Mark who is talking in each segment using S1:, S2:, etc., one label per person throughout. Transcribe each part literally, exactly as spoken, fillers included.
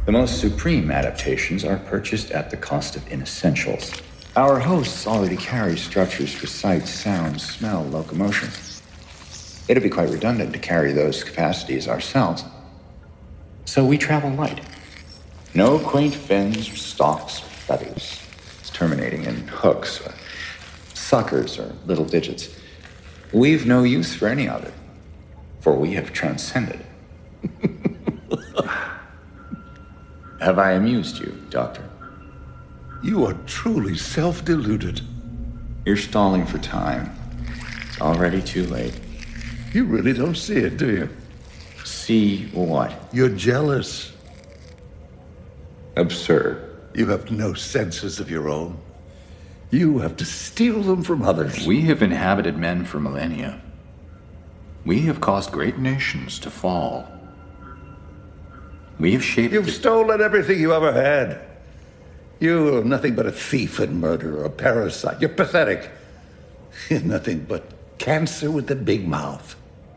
S1: The most supreme adaptations are purchased at the cost of inessentials. Our hosts already carry structures for sight, sound, smell, locomotion. It'd be quite redundant to carry those capacities ourselves. So we travel light. No quaint fins, stalks, or feathers. It's terminating in hooks, or suckers, or little digits. We've no use for any of it, for we have transcended it. Have I amused you, Doctor?
S2: You are truly self-deluded.
S1: You're stalling for time. It's already too late.
S2: You really don't see it, do you?
S1: See what?
S2: You're jealous.
S1: Absurd.
S2: You have no senses of your own. You have to steal them from others.
S1: We have inhabited men for millennia. We have caused great nations to fall. We have shaped...
S2: You've
S1: the...
S2: stolen everything you ever had. You are nothing but a thief and murderer, a parasite. You're pathetic. You're nothing but cancer with a big mouth.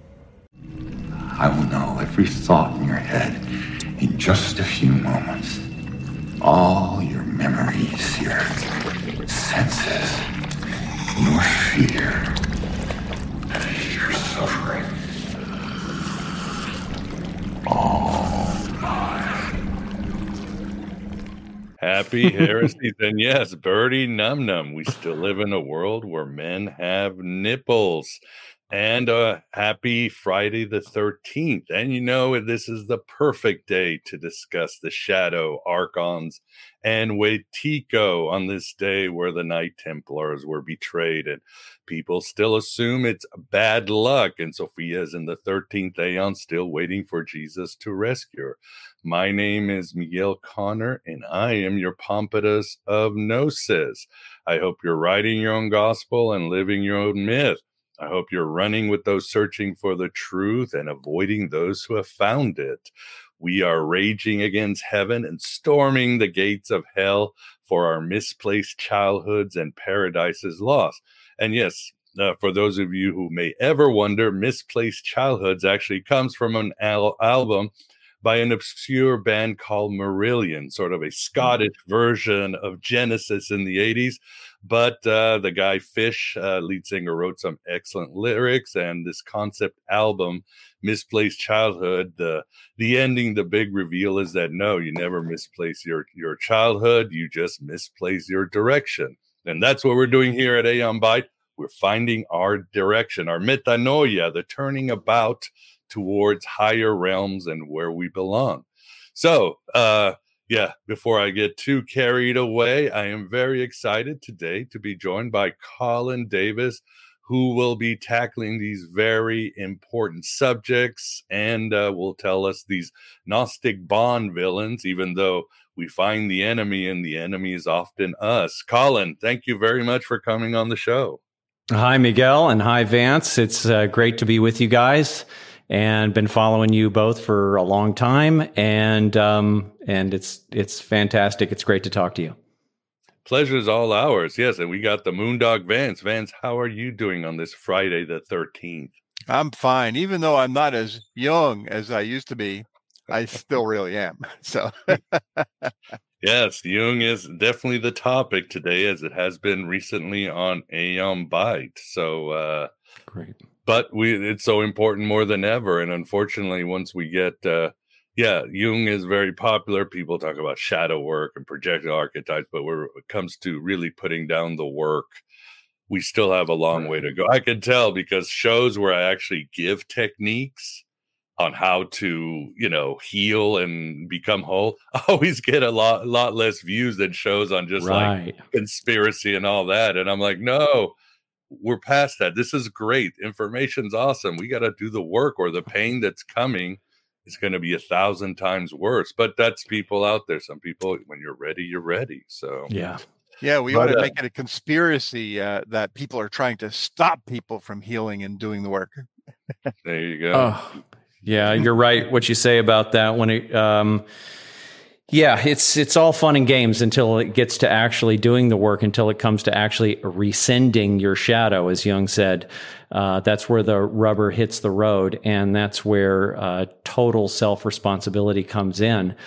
S1: I will know every thought in your head in just a few moments. All your memories, your senses, your fear, your suffering. All mine.
S3: Happy heresies. And yes, Birdie Num Num. We still live in a world where men have nipples. And uh, happy Friday the thirteenth. And you know, this is the perfect day to discuss the Shadow, Archons, and Wetiko on this day where the Knight Templars were betrayed. And people still assume it's bad luck. And Sophia is in the thirteenth Aeon, still waiting for Jesus to rescue her. My name is Miguel Connor, and I am your Pompatus of Gnosis. I hope you're writing your own gospel and living your own myth. I hope you're running with those searching for the truth and avoiding those who have found it. We are raging against heaven and storming the gates of hell for our misplaced childhoods and paradises lost. And yes, uh, for those of you who may ever wonder, Misplaced Childhoods actually comes from an al- album by an obscure band called Marillion, sort of a Scottish version of Genesis in the eighties. But uh, the guy Fish, uh, lead singer, wrote some excellent lyrics, and this concept album, Misplaced Childhood, the the ending, the big reveal is that no, you never misplace your, your childhood, you just misplace your direction. And that's what we're doing here at Aeon Byte. We're finding our direction, our metanoia, the turning about towards higher realms and where we belong. So, uh, yeah, before I get too carried away, I am very excited today to be joined by Colin Davis, who will be tackling these very important subjects and uh, will tell us these Gnostic Bond villains, even though we find the enemy and the enemy is often us. Colin, thank you very much for coming on the show.
S4: Hi, Miguel, and hi, Vance. It's uh, great to be with you guys. And been following you both for a long time, and um, and it's it's fantastic. It's great to talk to you.
S3: Pleasure's all ours. Yes, and we got the Moondog Vance. Vance, how are you doing on this Friday the thirteenth?
S5: I'm fine, even though I'm not as young as I used to be. I still really am. So,
S3: yes, Jung is definitely the topic today, as it has been recently on Aeon Byte. So, uh,
S4: great.
S3: But we it's so important more than ever. And unfortunately, once we get, uh, yeah, Jung is very popular. People talk about shadow work and projected archetypes, but when it comes to really putting down the work, we still have a long way to go. I can tell because shows where I actually give techniques on how to, you know, heal and become whole, I always get a lot, lot less views than shows on just
S4: right.
S3: like conspiracy and all that. And I'm like, no. We're past that. This is great. Information's awesome. We got to do the work, or the pain that's coming is going to be a thousand times worse. But that's people out there. Some people, when you're ready, you're ready. So
S4: yeah,
S5: yeah, we
S3: but,
S5: want to
S3: uh,
S5: make it a conspiracy uh, that people are trying to stop people from healing and doing the work.
S3: There you go.
S4: Oh, yeah, you're right. What you say about that when it. Um, Yeah, it's it's all fun and games until it gets to actually doing the work, until it comes to actually rescinding your shadow, as Jung said. Uh, that's where the rubber hits the road, and that's where uh, total self-responsibility comes in.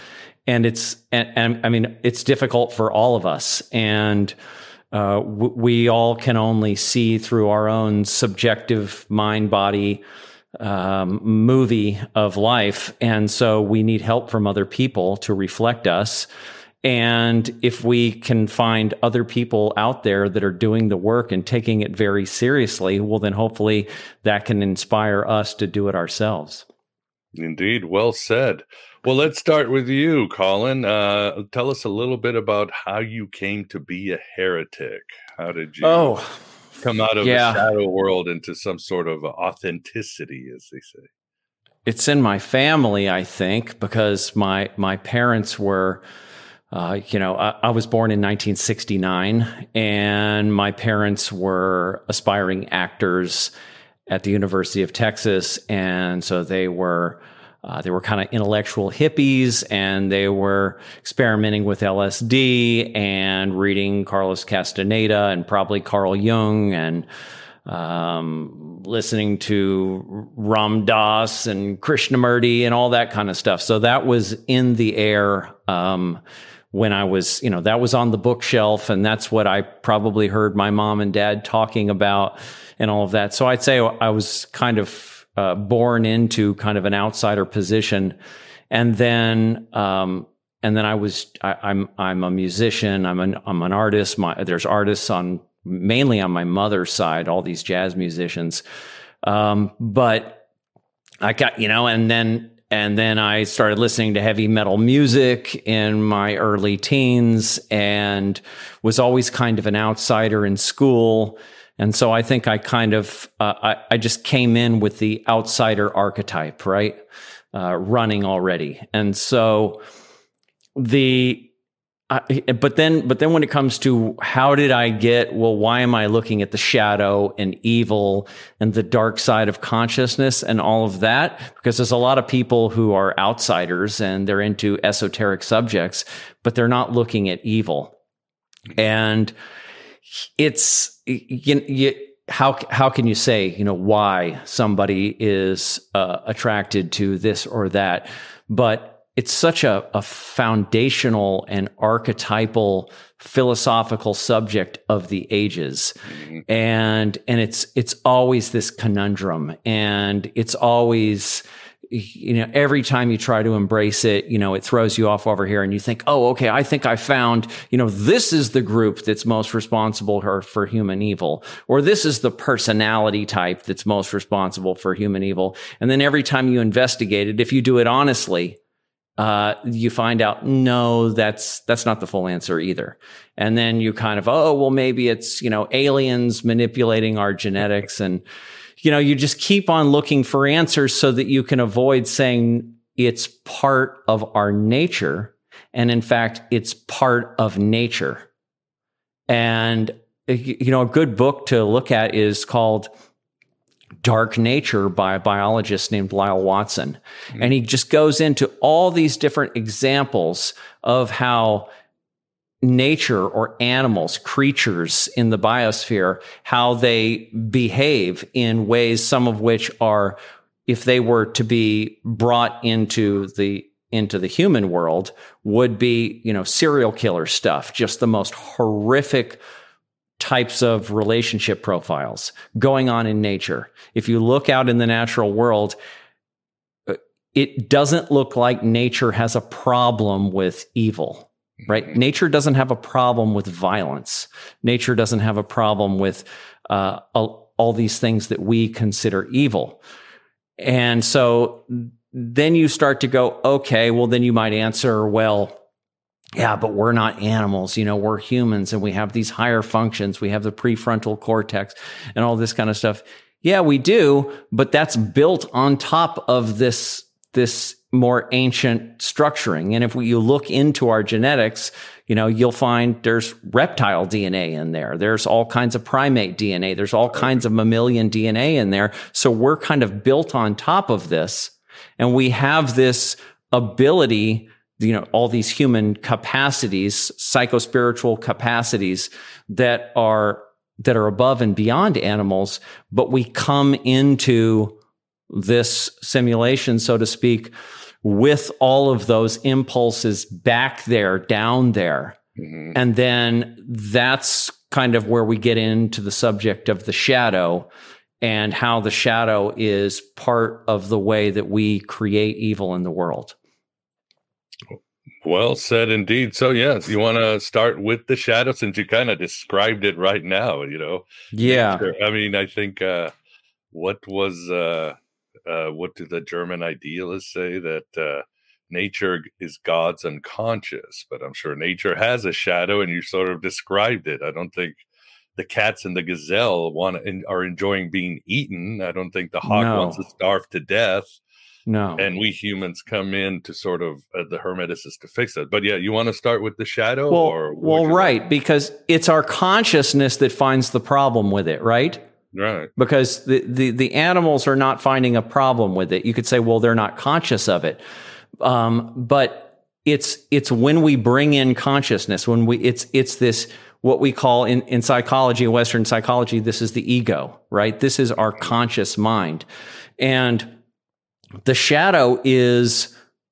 S4: and it's and, and I mean it's difficult for all of us, and uh, w- we all can only see through our own subjective mind body um, movie of life, and so we need help from other people to reflect us. And if we can find other people out there that are doing the work and taking it very seriously, well, then hopefully that can inspire us to do it ourselves.
S3: Indeed. Well said. Well, let's start with you, Colin. Uh, tell us a little bit about how you came to be a heretic. How did you
S4: oh,
S3: come out of
S4: yeah.
S3: the shadow world into some sort of authenticity, as they say?
S4: It's in my family, I think, because my my parents were... Uh, you know, I, I was born in nineteen sixty-nine, and my parents were aspiring actors at the University of Texas, and so they were uh, they were kind of intellectual hippies, and they were experimenting with L S D and reading Carlos Castaneda and probably Carl Jung and um, listening to Ram Dass and Krishnamurti and all that kind of stuff. So that was in the air. Um, when I was, you know, that was on the bookshelf, and that's what I probably heard my mom and dad talking about and all of that. So I'd say I was kind of uh, born into kind of an outsider position. And then, um, and then I was, I, I'm, I'm a musician. I'm an, I'm an artist. My, there's artists on, mainly on my mother's side, all these jazz musicians. Um, but I got, you know, and then, And then I started listening to heavy metal music in my early teens and was always kind of an outsider in school. And so I think I kind of, uh, I, I just came in with the outsider archetype, right? Uh, running already. And so the, I, but then, but then when it comes to how did I get, well, why am I looking at the shadow and evil and the dark side of consciousness and all of that? Because there's a lot of people who are outsiders and they're into esoteric subjects, but they're not looking at evil. And it's, you, you, how, how can you say, you know, why somebody is uh, attracted to this or that? But it's such a, a foundational and archetypal philosophical subject of the ages. Mm-hmm. And, and it's, it's always this conundrum, and it's always, you know, every time you try to embrace it, you know, it throws you off over here and you think, oh, okay, I think I found, you know, this is the group that's most responsible for, for human evil, or this is the personality type that's most responsible for human evil. And then every time you investigate it, if you do it honestly, Uh, you find out, no, that's, that's not the full answer either. And then you kind of, oh, well, maybe it's, you know, aliens manipulating our genetics. And, you know, you just keep on looking for answers so that you can avoid saying it's part of our nature. And in fact, it's part of nature. And, you know, a good book to look at is called Dark Nature by a biologist named Lyle Watson. Mm-hmm. And he just goes into all these different examples of how nature or animals, creatures in the biosphere, how they behave in ways, some of which are, if they were to be brought into the into the human world, would be, you know, serial killer stuff, just the most horrific types of relationship profiles going on in nature. If you look out in the natural world, it doesn't look like nature has a problem with evil, right? Mm-hmm. Nature doesn't have a problem with violence. Nature doesn't have a problem with uh, all, all these things that we consider evil. And so then you start to go, okay, well, then you might answer, well, yeah, but we're not animals, you know, we're humans and we have these higher functions. We have the prefrontal cortex and all this kind of stuff. Yeah, we do, but that's built on top of this, this more ancient structuring. And if we, you look into our genetics, you know, you'll find there's reptile D N A in there. There's all kinds of primate D N A. There's all kinds of mammalian D N A in there. So we're kind of built on top of this, and we have this ability, you know, all these human capacities, psychospiritual capacities that are, that are above and beyond animals, but we come into this simulation, so to speak, with all of those impulses back there, down there. Mm-hmm. And then that's kind of where we get into the subject of the shadow and how the shadow is part of the way that we create evil in the world.
S3: Well said indeed. So yes, you want to start with the shadow since you kind of described it right now, you know?
S4: Yeah.
S3: I mean, I think, uh, what was, uh, uh, what did the German idealists say? That, uh, nature is God's unconscious, but I'm sure nature has a shadow, and you sort of described it. I don't think the cats and the gazelle want to, are enjoying being eaten. I don't think the hawk
S4: No.
S3: wants to starve to death.
S4: No.
S3: And we humans come in to sort of uh, the hermeticists to fix it. But yeah, you want to start with the shadow?
S4: Well,
S3: or
S4: well right, like? Because it's our consciousness that finds the problem with it, right?
S3: Right.
S4: Because the, the, the animals are not finding a problem with it. You could say, well, they're not conscious of it. Um, but it's it's when we bring in consciousness, when we it's it's this what we call in, in psychology, Western psychology, this is the ego, right? This is our conscious mind. And the shadow is,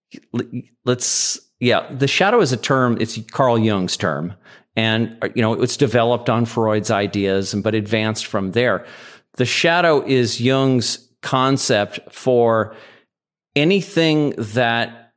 S4: let's, yeah, the shadow is a term, it's Carl Jung's term. And, you know, it's developed on Freud's ideas, but advanced from there. The shadow is Jung's concept for anything that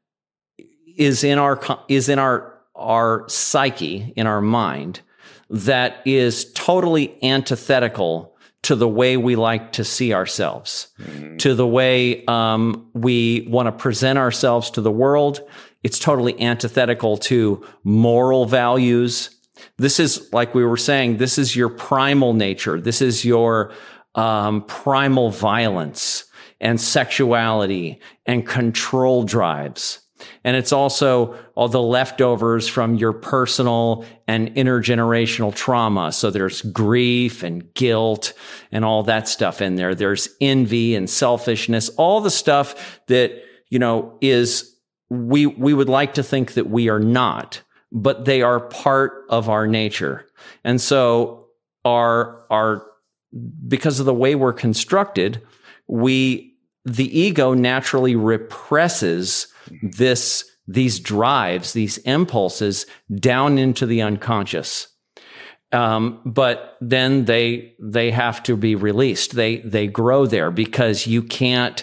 S4: is in our, is in our, our psyche, in our mind, that is totally antithetical to the way we like to see ourselves, mm-hmm. to the way um, we want to present ourselves to the world. It's totally antithetical to moral values. This is, like we were saying, this is your primal nature. This is your um, primal violence and sexuality and control drives. And it's also all the leftovers from your personal and intergenerational trauma. So there's grief and guilt and all that stuff in there. There's envy and selfishness, all the stuff that, you know, is, we, we would like to think that we are not, but they are part of our nature. And so our, our, because of the way we're constructed, we, the ego naturally represses this, these drives, these impulses down into the unconscious. Um, but then they, they have to be released. They, they grow there because you can't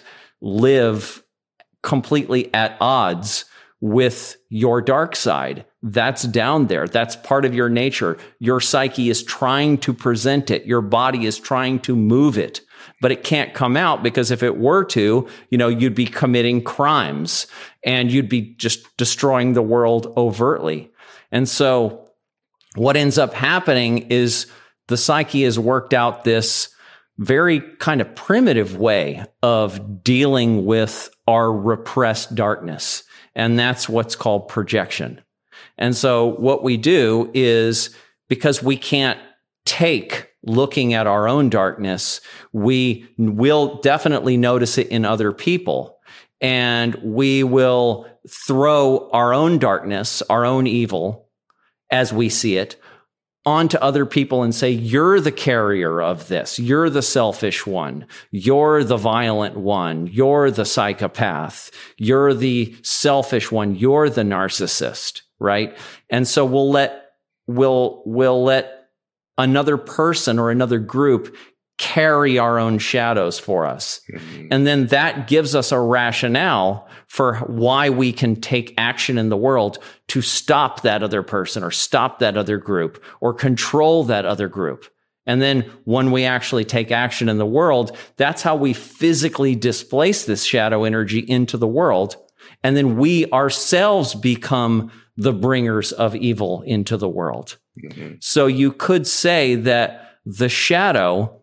S4: live completely at odds with your dark side. That's down there. That's part of your nature. Your psyche is trying to present it. Your body is trying to move it. But it can't come out because if it were to, you know, you'd be committing crimes and you'd be just destroying the world overtly. And so what ends up happening is the psyche has worked out this very kind of primitive way of dealing with our repressed darkness. And that's what's called projection. And so what we do is, because we can't take looking at our own darkness, we will definitely notice it in other people. And we will throw our own darkness, our own evil, as we see it, onto other people and say, you're the carrier of this. You're the selfish one. You're the violent one. You're the psychopath. You're the selfish one. You're the narcissist, right? And so we'll let, we'll, we'll let another person or another group carry our own shadows for us. Mm-hmm. And then that gives us a rationale for why we can take action in the world to stop that other person or stop that other group or control that other group. And then when we actually take action in the world, that's how we physically displace this shadow energy into the world. And then we ourselves become the bringers of evil into the world. Mm-hmm. So you could say that the shadow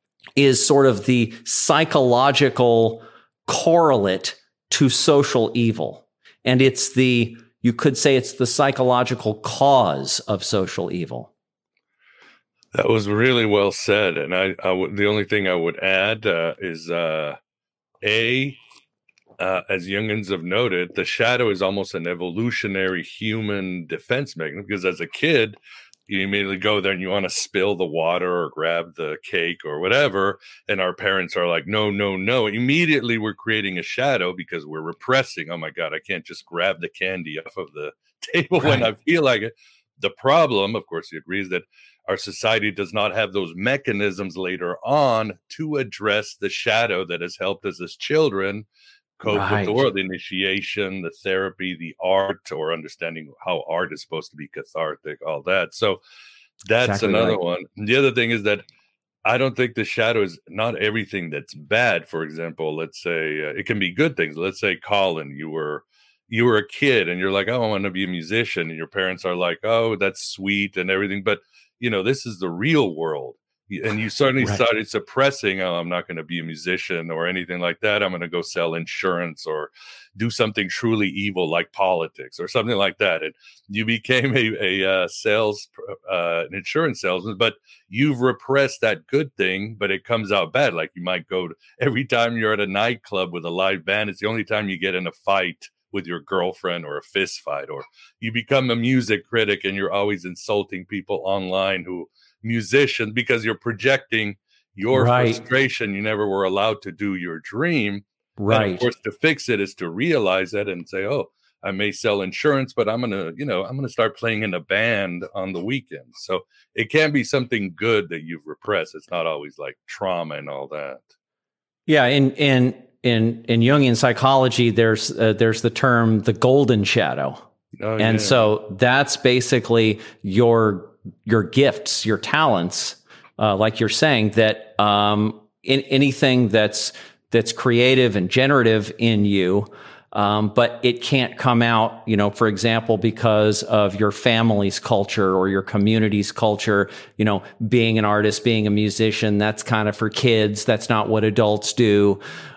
S4: is sort of the psychological correlate to social evil. And it's the, you could say it's the psychological cause of social evil.
S3: That was really well said. And I, I w- the only thing I would add uh, is, uh, A, Uh, as Jungians have noted, the shadow is almost an evolutionary human defense mechanism, because as a kid, you immediately go there and you want to spill the water or grab the cake or whatever. And our parents are like, no, no, no. Immediately we're creating a shadow because we're repressing. Oh my God, I can't just grab the candy off of the table right. when I feel like it. The problem, of course, he agrees that our society does not have those mechanisms later on to address the shadow that has helped us as children cope right. with the world, the initiation, the therapy, the art, or understanding how art is supposed to be cathartic, all that. So that's exactly another right. one. The other thing is that I don't think the shadow is not everything that's bad. For example, let's say uh, it can be good things. Let's say, Colin, you were you were a kid and you're like, oh, I want to be a musician. And your parents are like, oh, that's sweet and everything. But, you know, this is the real world. And you suddenly right. started suppressing, oh, I'm not going to be a musician or anything like that. I'm going to go sell insurance or do something truly evil like politics or something like that. And you became a, a uh, sales, uh, an insurance salesman, but you've repressed that good thing, but it comes out bad. Like you might go to, every time you're at a nightclub with a live band, it's the only time you get in a fight with your girlfriend or a fist fight, or you become a music critic and you're always insulting people online who musicians because you're projecting your right. frustration. You never were allowed to do your dream.
S4: Right.
S3: And of course, to fix it is to realize that and say, oh, I may sell insurance, but I'm going to, you know, I'm going to start playing in a band on the weekends. So it can be something good that you've repressed. It's not always like trauma and all that.
S4: Yeah. And, and, in, in Jungian psychology, there's, uh, there's the term, the golden shadow. Oh, and yeah. so that's basically your, your gifts, your talents, uh, like you're saying, that um, in anything that's that's creative and generative in you, um, but it can't come out, you know, for example, because of your family's culture or your community's culture. You know, being an artist, being a musician, that's kind of for kids. That's not what adults do.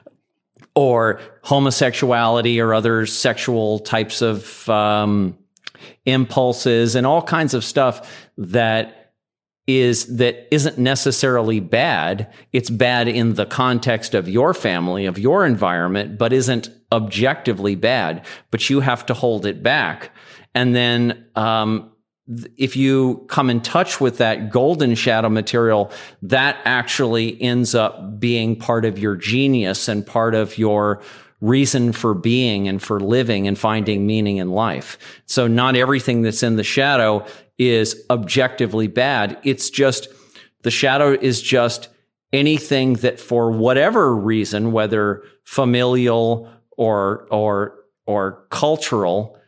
S4: Or homosexuality or other sexual types of um, impulses and all kinds of stuff that is that isn't necessarily bad. It's bad in the context of your family, of your environment, but isn't objectively bad. But you have to hold it back. And then um, if you come in touch with that golden shadow material, that actually ends up being part of your genius and part of your reason for being and for living and finding meaning in life. So not everything that's in the shadow is objectively bad. It's just, the shadow is just anything that for whatever reason, whether familial or, or, or cultural,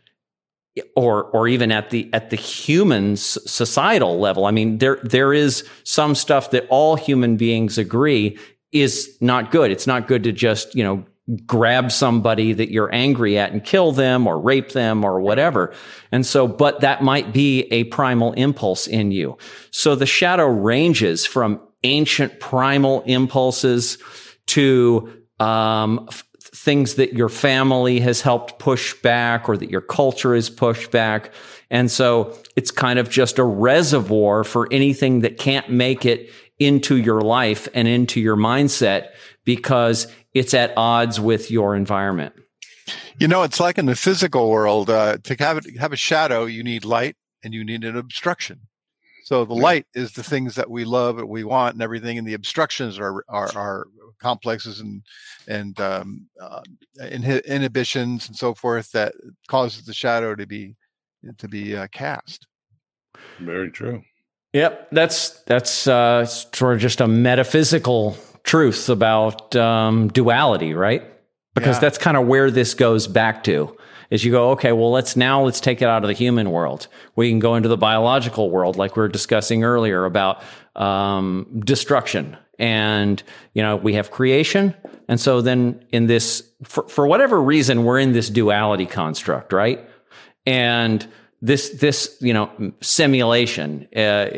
S4: or, or even at the, at the human societal level. I mean, there, there is some stuff that all human beings agree is not good. It's not good to just, you know, grab somebody that you're angry at and kill them or rape them or whatever. And so, but that might be a primal impulse in you. So the shadow ranges from ancient primal impulses to, um, f- things that your family has helped push back or that your culture has pushed back. And so it's kind of just a reservoir for anything that can't make it into your life and into your mindset because it's at odds with your environment.
S5: You know, it's like in the physical world, uh, to have, it, have a shadow, you need light and you need an obstruction. So the light is the things that we love and we want and everything, and the obstructions are are, are complexes and and um, uh, inhibitions and so forth that causes the shadow to be to be uh, cast.
S3: Very true.
S4: Yep, that's that's uh, sort of just a metaphysical truth about um, duality, right? Because yeah. that's kind of where this goes back to. Is you go, okay, well, let's now let's take it out of the human world. We can go into the biological world, like we were discussing earlier about um, destruction, and you know we have creation, and so then in this, for, for whatever reason, we're in this duality construct, right? And this this you know simulation uh,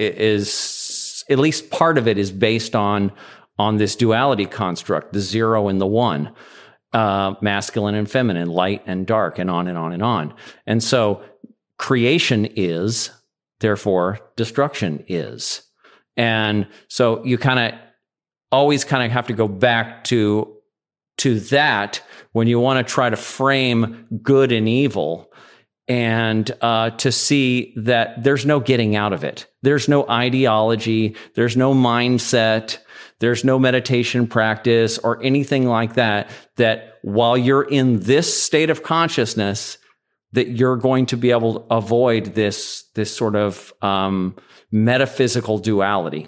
S4: is, at least part of it is based on on this duality construct, the zero and the one. Uh, masculine and feminine, light and dark, and on and on and on. And so creation is, therefore destruction is. And so you kind of always kind of have to go back to, to that when you want to try to frame good and evil. and uh, to see that there's no getting out of it. There's no ideology. There's no mindset. There's no meditation practice or anything like that, that while you're in this state of consciousness, that you're going to be able to avoid this, this sort of um, metaphysical duality.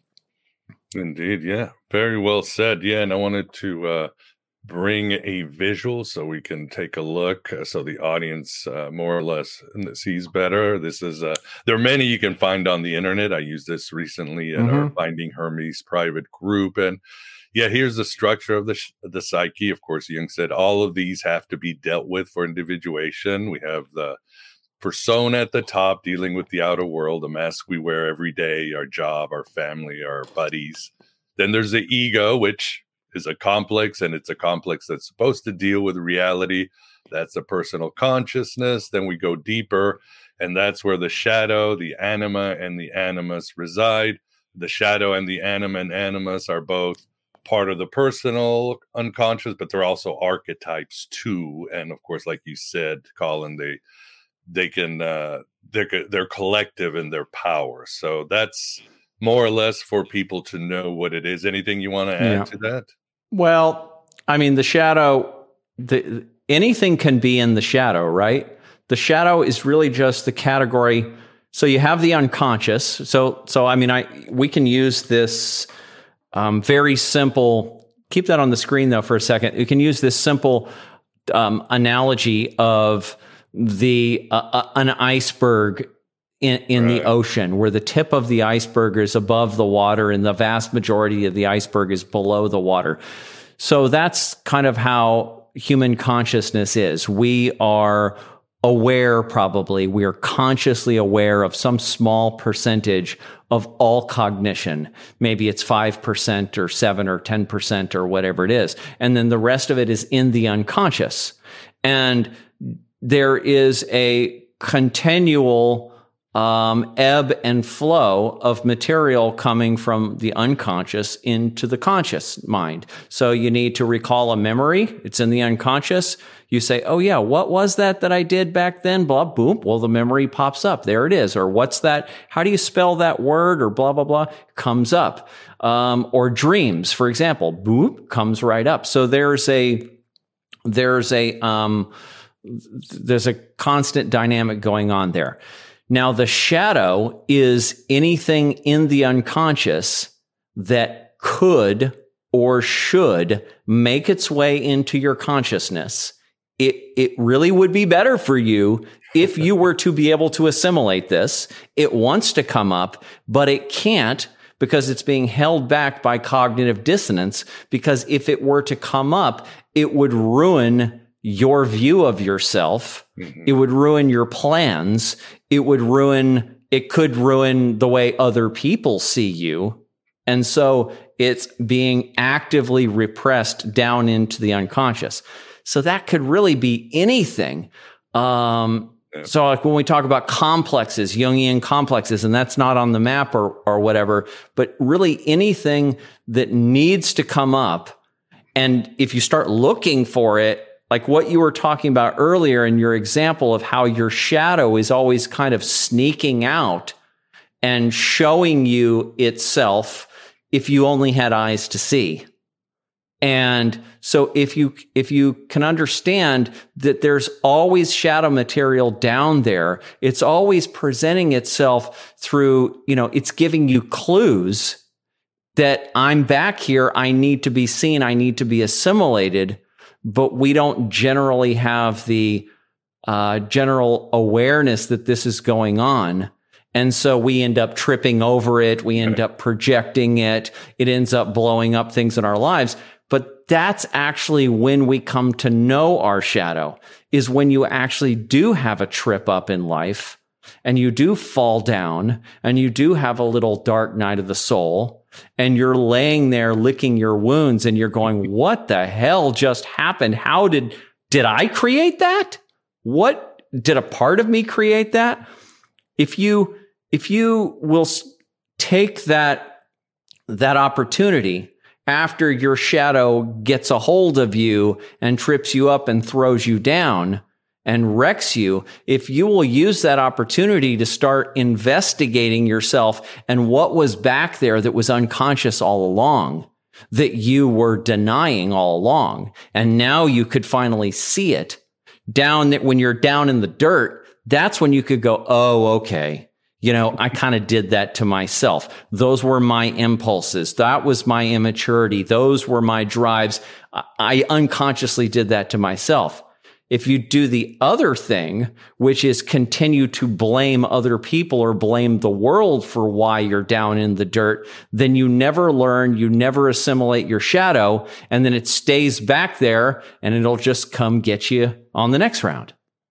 S3: Indeed. Yeah. Very well said. Yeah. And I wanted to uh, bring a visual so we can take a look, uh, so the audience uh, more or less sees better. This is, uh, there are many you can find on the internet. I used this recently in mm-hmm. our Finding Hermes private group. And yeah, here's the structure of the, the psyche. Of course, Jung said all of these have to be dealt with for individuation. We have the persona at the top, dealing with the outer world, the mask we wear every day, our job, our family, our buddies. Then there's the ego, which is a complex, and it's a complex that's supposed to deal with reality. That's a personal consciousness. Then we go deeper, and that's where the shadow, the anima, and the animus reside. The shadow and the anima and animus are both part of the personal unconscious, but they're also archetypes too. And of course, like you said, Colin, they they can uh, they're they're collective in their power. So that's more or less for people to know what it is. Anything you want to add yeah. to that?
S4: Well, I mean, the shadow, the anything can be in the shadow, right? The shadow is really just the category. So you have the unconscious. So, so I mean, I we can use this um, very simple. Keep that on the screen though for a second. You can use this simple um, analogy of the uh, uh, an iceberg in, in right. the ocean, where the tip of the iceberg is above the water and the vast majority of the iceberg is below the water. So that's kind of how human consciousness is. We are aware, probably, we are consciously aware of some small percentage of all cognition. Maybe it's five percent or seven or ten percent or whatever it is. And then the rest of it is in the unconscious. And there is a continual um, ebb and flow of material coming from the unconscious into the conscious mind. So you need to recall a memory. It's in the unconscious. You say, oh yeah, what was that that I did back then? Blah, boom. Well, the memory pops up. There it is. Or what's that? How do you spell that word? Or blah, blah, blah. Comes up. Um, or dreams, for example, boop, comes right up. So there's a, there's a, um, there's a constant dynamic going on there. Now, the shadow is anything in the unconscious that could or should make its way into your consciousness. It, it really would be better for you if you were to be able to assimilate this. It wants to come up, but it can't, because it's being held back by cognitive dissonance. Because if it were to come up, it would ruin your view of yourself. Mm-hmm. It would ruin your plans. It would ruin, it could ruin the way other people see you. And so it's being actively repressed down into the unconscious. So that could really be anything. Um, yeah. So like when we talk about complexes, Jungian complexes, and that's not on the map or, or whatever, but really anything that needs to come up. And if you start looking for it, like what you were talking about earlier in your example of how your shadow is always kind of sneaking out and showing you itself if you only had eyes to see. And so if you if you can understand that there's always shadow material down there, it's always presenting itself through, you know, it's giving you clues that I'm back here, I need to be seen, I need to be assimilated. But we don't generally have the uh, general awareness that this is going on. And so we end up tripping over it. We end up projecting it. It ends up blowing up things in our lives. But that's actually when we come to know our shadow, is when you actually do have a trip up in life and you do fall down and you do have a little dark night of the soul. And you're laying there licking your wounds and you're going, what the hell just happened? How did, did I create that? What, did a part of me create that? If you, if you will take that, that opportunity after your shadow gets a hold of you and trips you up and throws you down, and wrecks you if you will use that opportunity to start investigating yourself and what was back there that was unconscious all along, that you were denying all along. And now you could finally see it down that when you're down in the dirt, that's when you could go, oh, okay. You know, I kind of did that to myself. Those were my impulses. That was my immaturity. Those were my drives. I unconsciously did that to myself. If you do the other thing, which is continue to blame other people or blame the world for why you're down in the dirt, then you never learn, you never assimilate your shadow, and then it stays back there and it'll just come get you on the next round.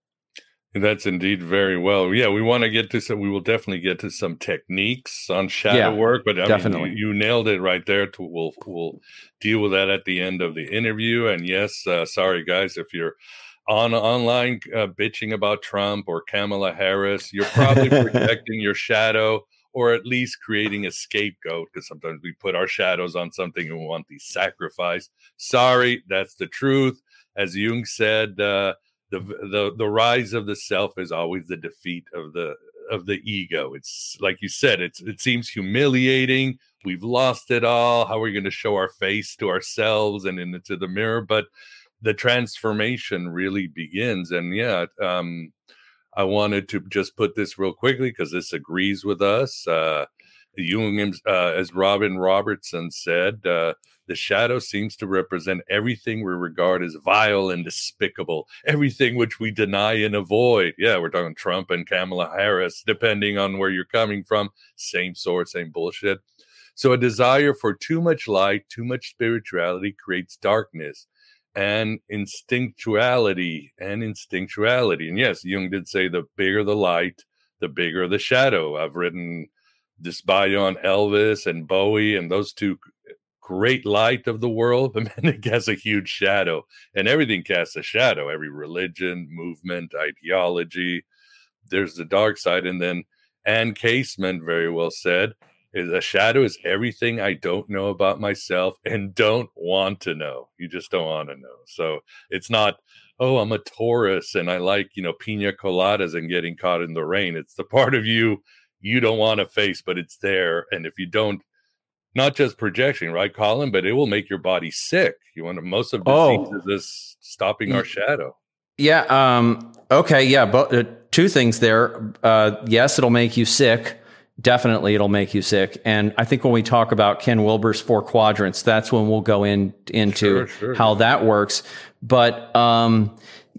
S3: That's indeed very well. Yeah, we want to get to some, we will definitely get to some techniques on shadow
S4: Yeah,
S3: work, but I
S4: definitely.
S3: mean, you, you nailed it right there. To, we'll, we'll deal with that at the end of the interview. And yes, uh, sorry guys, if you're on online uh, bitching about Trump or Kamala Harris, you're probably projecting your shadow, or at least creating a scapegoat, because sometimes we put our shadows on something and we want the sacrifice. Sorry, that's the truth. As Jung said, uh, the the the rise of the self is always the defeat of the of the ego. It's like you said, it's it seems humiliating. We've lost it all. How are we going to show our face to ourselves and into the mirror? But the transformation really begins. And yeah, um, I wanted to just put this real quickly because this agrees with us. Uh, Jung, uh, as Robin Robertson said, uh, the shadow seems to represent everything we regard as vile and despicable, everything which we deny and avoid. Yeah, we're talking Trump and Kamala Harris, depending on where you're coming from. Same source, same bullshit. So a desire for too much light, too much spirituality creates darkness and instinctuality and instinctuality. And yes, Jung did say the bigger the light, the bigger the shadow. I've written this bio on Elvis and Bowie and those two great light of the world, but then it has a huge shadow, and everything casts a shadow. Every religion, movement, ideology, there's the dark side. And then Ann Casement very well said, is a shadow is everything I don't know about myself and don't want to know. You just don't want to know. So it's not, oh, I'm a Taurus and I like, you know, pina coladas and getting caught in the rain. It's the part of you you don't want to face, but it's there. And if you don't, not just projection, right, Colin, but it will make your body sick. You want to, most of disease
S4: Oh.
S3: is this stopping our shadow.
S4: Yeah. Um, okay. Yeah. But uh, two things there. Uh, yes, it'll make you sick. Definitely, it'll make you sick. And I think when we talk about Ken Wilber's four quadrants, that's when we'll go in into
S3: Sure, sure.
S4: how that works. But um,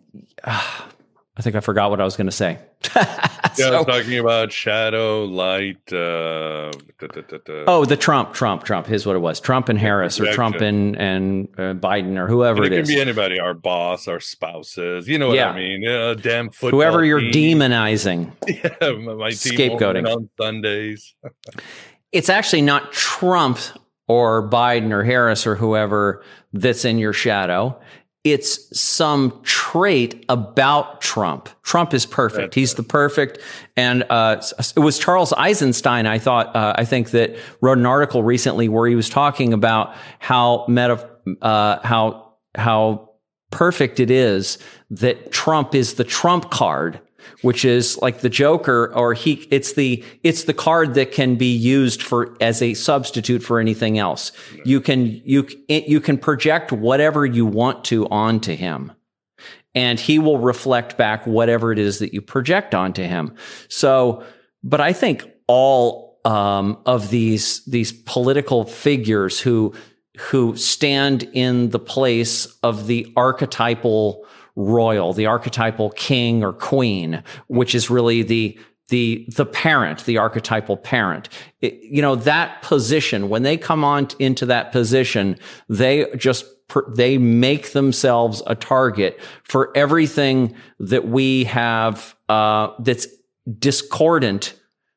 S4: I think I forgot what I was going to say.
S3: Yeah, I
S4: So-
S3: was talking about shadow, light. Uh, da, da, da, da.
S4: oh, the Trump, Trump, Trump. Here's what it was: Trump and Harris, or
S3: projection.
S4: Trump and and uh, Biden, or whoever
S3: And
S4: it
S3: it
S4: is.
S3: can be anybody, our boss, our spouses. You know what
S4: Yeah.
S3: I mean? Yeah, damn football
S4: Whoever you're
S3: team.
S4: demonizing.
S3: Yeah, my team
S4: Scapegoating.
S3: won't win on Sundays.
S4: It's actually not Trump or Biden or Harris or whoever that's in your shadow. It's some trait about Trump. Trump is perfect.
S3: That's
S4: He's the perfect. And uh, it was Charles Eisenstein, I thought, uh, I think that wrote an article recently where he was talking about how meta, uh, how, how perfect it is that Trump is the trump card, which is like the Joker, or he, it's the, it's the card that can be used for as a substitute for anything else. You can, you, you can project whatever you want to onto him, and he will reflect back whatever it is that you project onto him. So, but I think all, um, of these, these political figures who, who stand in the place of the archetypal royal, the archetypal king or queen, which is really the the the parent, the archetypal parent. It, you know, that position, when they come on t- into that position, they just per, they make themselves a target for everything that we have uh, that's discordant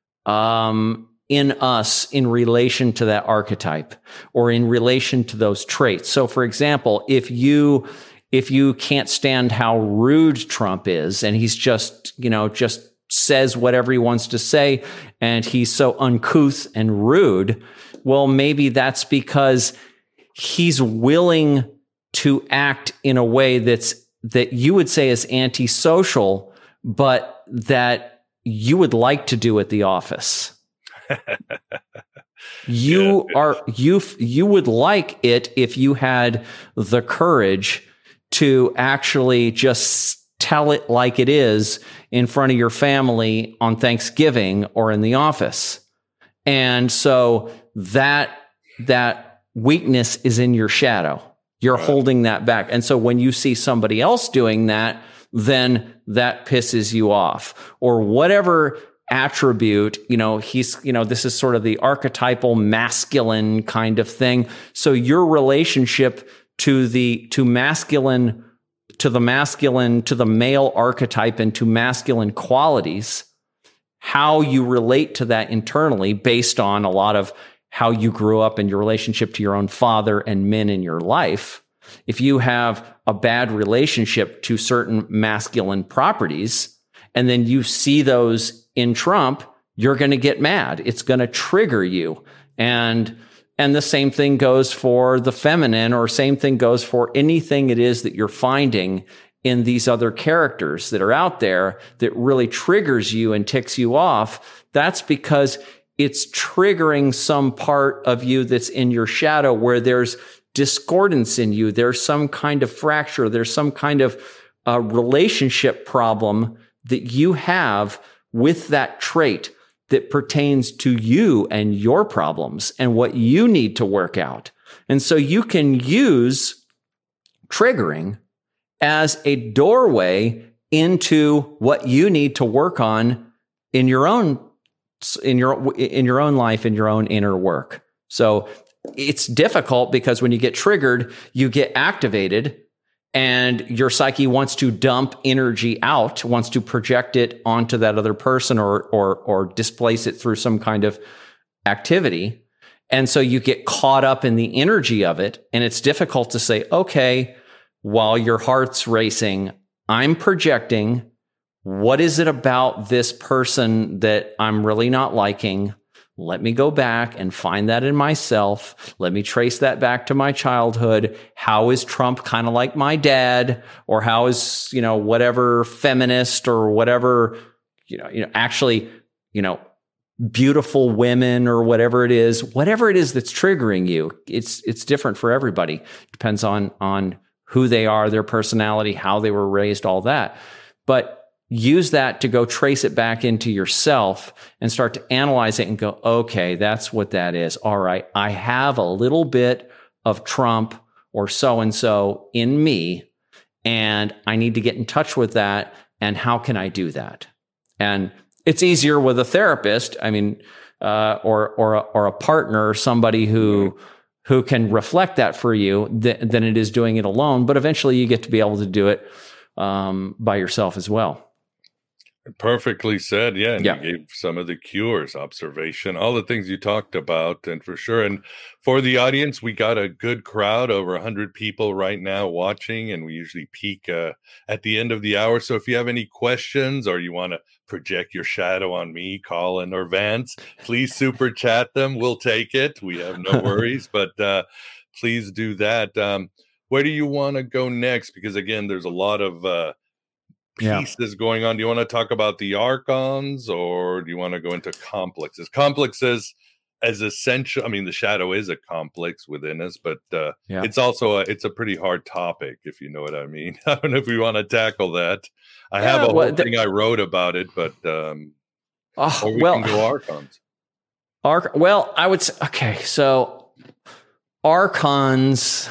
S4: um, in us in relation to that archetype or in relation to those traits. So, for example, if you If you can't stand how rude Trump is, and he's just, you know, just says whatever he wants to say, and he's so uncouth and rude, well, maybe that's because he's willing to act in a way that's that you would say is antisocial, but that you would like to do at the office. You yeah. are you you would like it if you had the courage to actually just tell it like it is in front of your family on Thanksgiving or in the office. And so that that weakness is in your shadow. You're right. holding that back. And so when you see somebody else doing that, then that pisses you off. Or whatever attribute, you know, he's, you know, this is sort of the archetypal masculine kind of thing. So your relationship to the, to masculine, to the masculine, to the male archetype and to masculine qualities, how you relate to that internally based on a lot of how you grew up and your relationship to your own father and men in your life. If you have a bad relationship to certain masculine properties, and then you see those in Trump, you're going to get mad. It's going to trigger you. And, and the same thing goes for the feminine, or same thing goes for anything it is that you're finding in these other characters that are out there that really triggers you and ticks you off. That's because it's triggering some part of you that's in your shadow where there's discordance in you. There's some kind of fracture. There's some kind of uh, relationship problem that you have with that trait that pertains to you and your problems and what you need to work out. And so you can use triggering as a doorway into what you need to work on in your own in your in your own life, in your own inner work. So it's difficult because when you get triggered, you get activated and your psyche wants to dump energy out, wants to project it onto that other person or or or displace it through some kind of activity. And so you get caught up in the energy of it, and it's difficult to say, okay, while your heart's racing, I'm projecting. What is it about this person that I'm really not liking? Let me go back and find that in myself. Let me trace that back to my childhood. How is Trump kind of like my dad? Or how is, you know, whatever feminist or whatever, you know, you know, actually, you know, beautiful women or whatever it is, whatever it is that's triggering you. It's, it's different for everybody. Depends on, on who they are, their personality, how they were raised, all that. But use that to go trace it back into yourself and start to analyze it and go, okay, that's what that is. All right, I have a little bit of Trump or so-and-so in me, and I need to get in touch with that. And how can I do that? And it's easier with a therapist, I mean, uh, or or a, or a partner, or somebody who who can reflect that for you th- than it is doing it alone. But eventually you get to be able to do it um, by yourself as well.
S3: Perfectly said. Yeah. And
S4: yeah.
S3: you gave some of the cures, observation, all the things you talked about. And for sure. And for the audience, we got a good crowd, over one hundred people right now watching. And we usually peak uh, at the end of the hour. So if you have any questions or you want to project your shadow on me, Colin, or Vance, please super chat them. We'll take it. We have no worries. But uh, please do that. Um, where do you want to go next? Because, again, there's a lot of uh, pieces yeah. going on. Do you want to talk about the archons, or do you want to go into complexes? Complexes as essential. I mean, the shadow is a complex within us, but uh, yeah. it's also a, it's a pretty hard topic, if you know what I mean. I don't know if we want to tackle that. I yeah, have a whole well, the, thing I wrote about it, but um,
S4: oh,
S3: or we
S4: well,
S3: can go archons.
S4: Arch. Well, I would say, okay, so archons.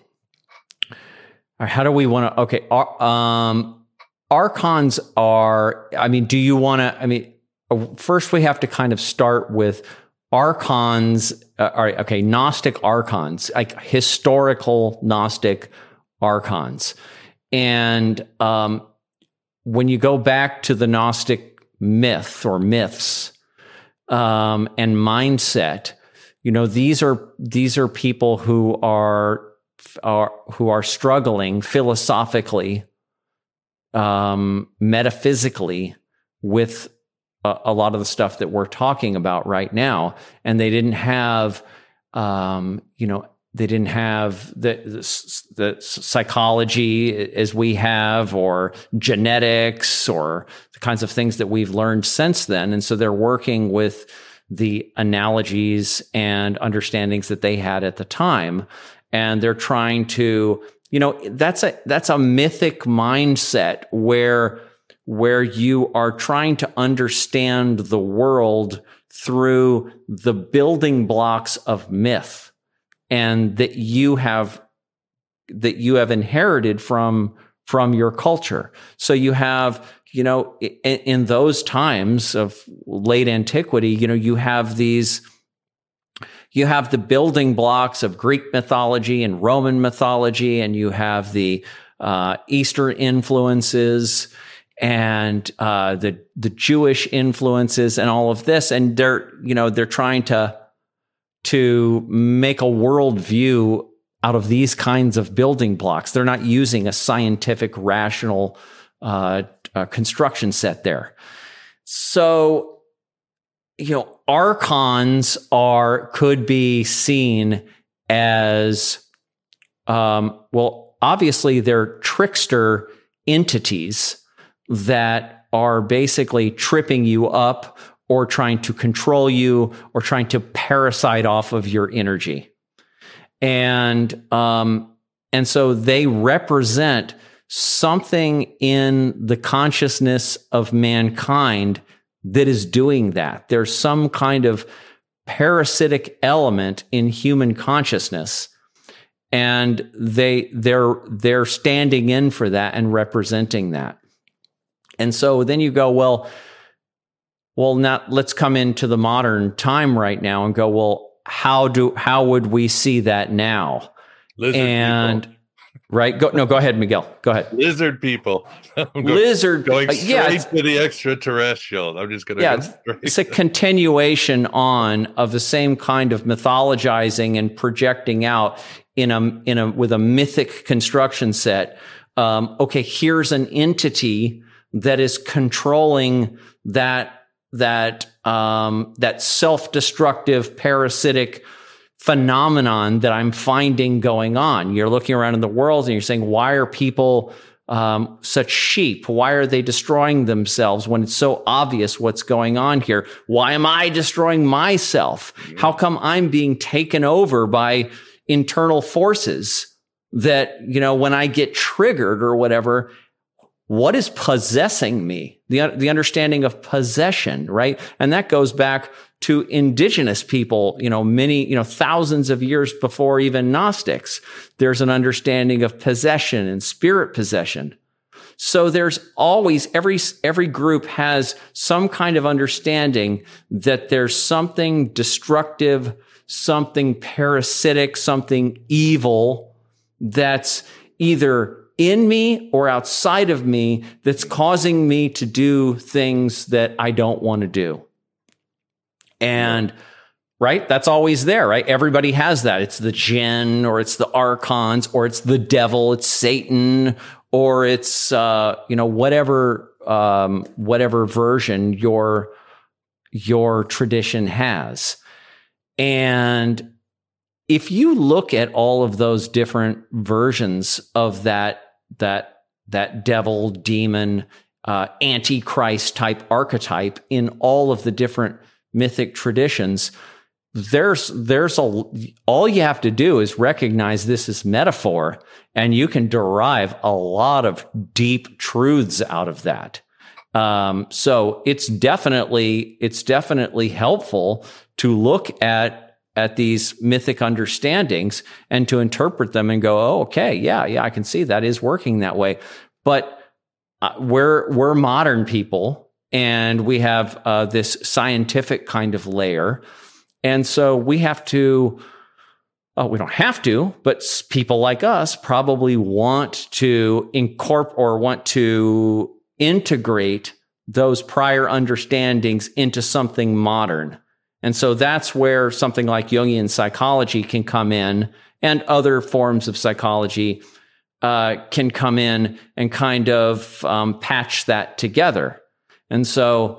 S4: How do we want to? Okay, um. Archons are, I mean, do you want to, I mean, first we have to kind of start with archons, uh, all right, okay, Gnostic archons, like historical Gnostic archons. And um, when you go back to the Gnostic myth or myths um, and mindset, you know, these are, these are people who are, are who are struggling philosophically, Um, metaphysically with a, a lot of the stuff that we're talking about right now. And they didn't have, um, you know, they didn't have the, the, the psychology as we have, or genetics, or the kinds of things that we've learned since then. And so they're working with the analogies and understandings that they had at the time. And they're trying to, you know, that's a, that's a mythic mindset where, where you are trying to understand the world through the building blocks of myth, and that you have, that you have inherited from, from your culture. So you have, you know, in, in those times of late antiquity, you know, you have these, you have the building blocks of Greek mythology and Roman mythology, and you have the uh, Eastern influences and uh, the the Jewish influences and all of this, and they're, you know, they're trying to to make a worldview out of these kinds of building blocks. They're not using a scientific, rational uh, uh, construction set there. So, you know, archons are could be seen as um, well. Obviously, they're trickster entities that are basically tripping you up, or trying to control you, or trying to parasite off of your energy. And um, and so they represent something in the consciousness of mankind that is doing that. There's some kind of parasitic element in human consciousness, and they they're they're standing in for that and representing that. And so then you go, well, well, now let's come into the modern time right now and go, well, how do how would we see that now?
S3: Lizard
S4: and
S3: people.
S4: Right, go no, go ahead, Miguel. Go ahead.
S3: Lizard people.
S4: Lizard
S3: going
S4: uh,
S3: straight
S4: yeah,
S3: to the extraterrestrial. I'm just going to
S4: yeah,
S3: go straight.
S4: It's a continuation on of the same kind of mythologizing and projecting out in a in a with a mythic construction set. Um, okay, here's an entity that is controlling that that um, that self-destructive parasitic phenomenon that I'm finding going on. You're looking around in the world and you're saying, why are people um, such sheep? Why are they destroying themselves when it's so obvious what's going on here? Why am I destroying myself? How come I'm being taken over by internal forces that, you know, when I get triggered or whatever, what is possessing me? The, the understanding of possession, right? And that goes back to indigenous people, you know, many, you know, thousands of years before even Gnostics. There's an understanding of possession and spirit possession. So there's always, every, every group has some kind of understanding that there's something destructive, something parasitic, something evil that's either in me or outside of me that's causing me to do things that I don't want to do. And right, that's always there, right? Everybody has that. It's the jinn, or it's the archons, or it's the devil, it's Satan, or it's uh, you know, whatever um, whatever version your your tradition has. And if you look at all of those different versions of that that that devil, demon, uh, antichrist type archetype in all of the different mythic traditions, there's there's a all you have to do is recognize this is metaphor, and you can derive a lot of deep truths out of that. Um, so it's definitely it's definitely helpful to look at at these mythic understandings and to interpret them and go, oh, okay, yeah, yeah, I can see that is working that way. But uh, we're we're modern people, and we have uh, this scientific kind of layer. And so we have to, oh, we don't have to, but people like us probably want to incorporate or want to integrate those prior understandings into something modern. And so that's where something like Jungian psychology can come in, and other forms of psychology uh, can come in and kind of um, patch that together. And so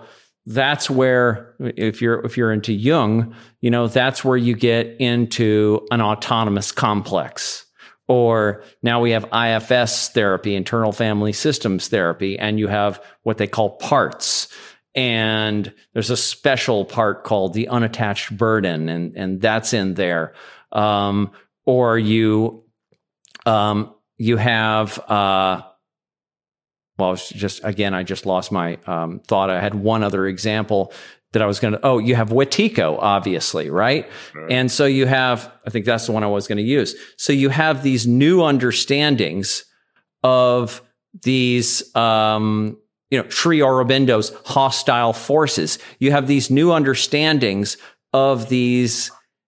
S4: that's where, if you're if you're into Jung, you know, that's where you get into an autonomous complex. Or now we have I F S therapy, internal family systems therapy, and you have what they call parts. And there's a special part called the unattached burden, and, and that's in there. Um, or you, um, you have, uh, well, it's just, again, I just lost my um, thought. I had one other example that I was going to, oh, you have Wetiko, obviously, right? right? And so you have, I think that's the one I was going to use. So you have these new understandings of these, um, you know, Sri Aurobindo's hostile forces. You have these new understandings of these,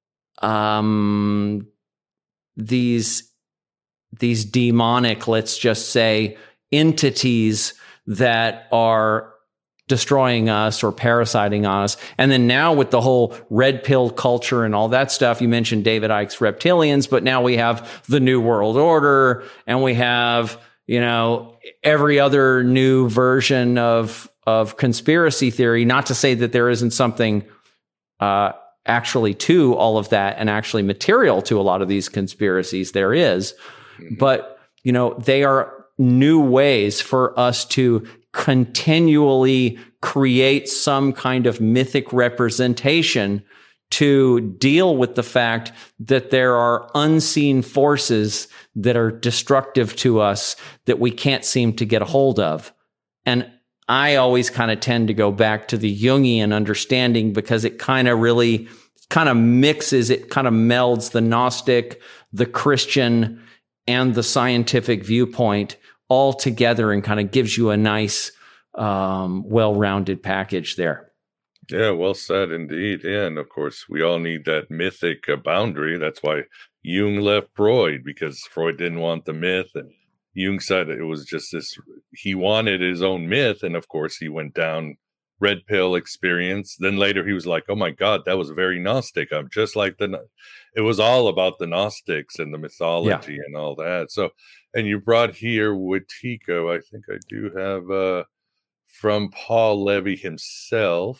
S4: um, these, these demonic, let's just say, entities that are destroying us or parasiting on us. And then now with the whole red pill culture and all that stuff, you mentioned David Icke's reptilians, but now we have the New World Order, and we have, you know, every other new version of, of conspiracy theory. Not to say that there isn't something, uh, actually to all of that and actually material to a lot of these conspiracies. There is, mm-hmm. but, you know, they are new ways for us to continually create some kind of mythic representation to deal with the fact that there are unseen forces that are destructive to us that we can't seem to get a hold of. And I always kind of tend to go back to the Jungian understanding because it kind of really kind of mixes, it kind of melds the Gnostic, the Christian, and the scientific viewpoint all together and kind of gives you a nice, um, well-rounded package there.
S3: Yeah, well said indeed. Yeah, and of course, we all need that mythic uh, boundary. That's why Jung left Freud, because Freud didn't want the myth, and Jung said it was just this, he wanted his own myth, and of course, he went down red pill experience. Then later he was like, oh my God, that was very Gnostic. I'm just like the, it was all about the Gnostics and the mythology yeah. and all that. So, and you brought here Wetiko. I think I do have uh, from Paul Levy himself.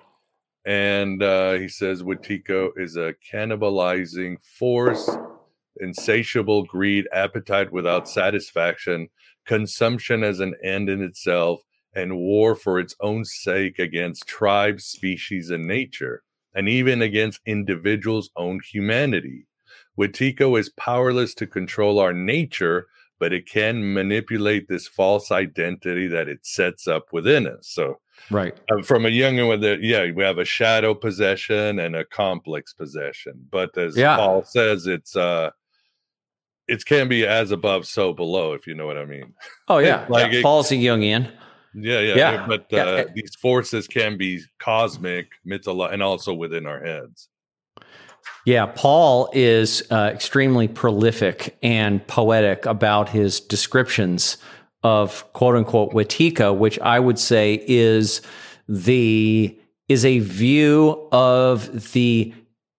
S3: And uh, he says Wetiko is a cannibalizing force, insatiable greed, appetite without satisfaction, consumption as an end in itself, and war for its own sake against tribes, species, and nature, and even against individuals' own humanity. Wetiko is powerless to control our nature, but it can manipulate this false identity that it sets up within us. So,
S4: right.
S3: Uh, from a young one, that yeah, we have a shadow possession and a complex possession. But as yeah. Paul says, it's uh, it can be as above, so below, if you know what I mean.
S4: Oh yeah,
S3: like
S4: yeah.
S3: it,
S4: Paul's a Jungian.
S3: Yeah, yeah,
S4: yeah.
S3: yeah. But uh, yeah. these forces can be cosmic, mythological, and also within our heads.
S4: Yeah, Paul is uh, extremely prolific and poetic about his descriptions of "quote unquote" Wetiko, which I would say is the is a view of the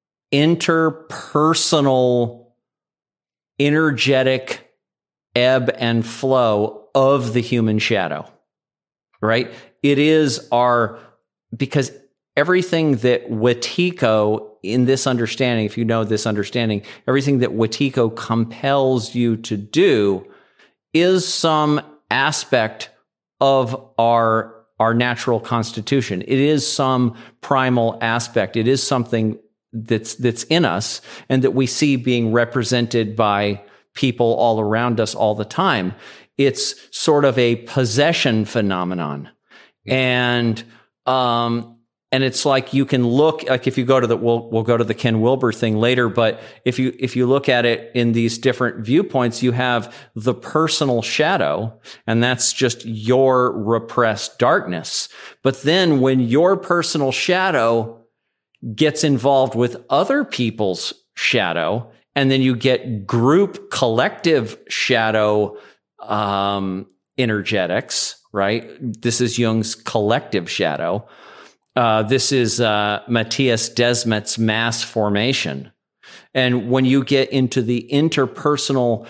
S4: interpersonal, energetic ebb and flow of the human shadow. Right? It is our, because everything that Wetiko, in this understanding, if you know this understanding, everything that Wetiko compels you to do is some aspect of our, our natural constitution. It is some primal aspect. It is something that's, that's in us and that we see being represented by people all around us all the time. It's sort of a possession phenomenon. And, um, and it's like you can look, like if you go to the, we'll, we'll go to the Ken Wilber thing later, but if you, if you look at it in these different viewpoints, you have the personal shadow, and that's just your repressed darkness. But then when your personal shadow gets involved with other people's shadow, and then you get group collective shadow, um, energetics, right? This is Jung's collective shadow. Uh, this is uh, Matthias Desmet's mass formation. And when you get into the interpersonal,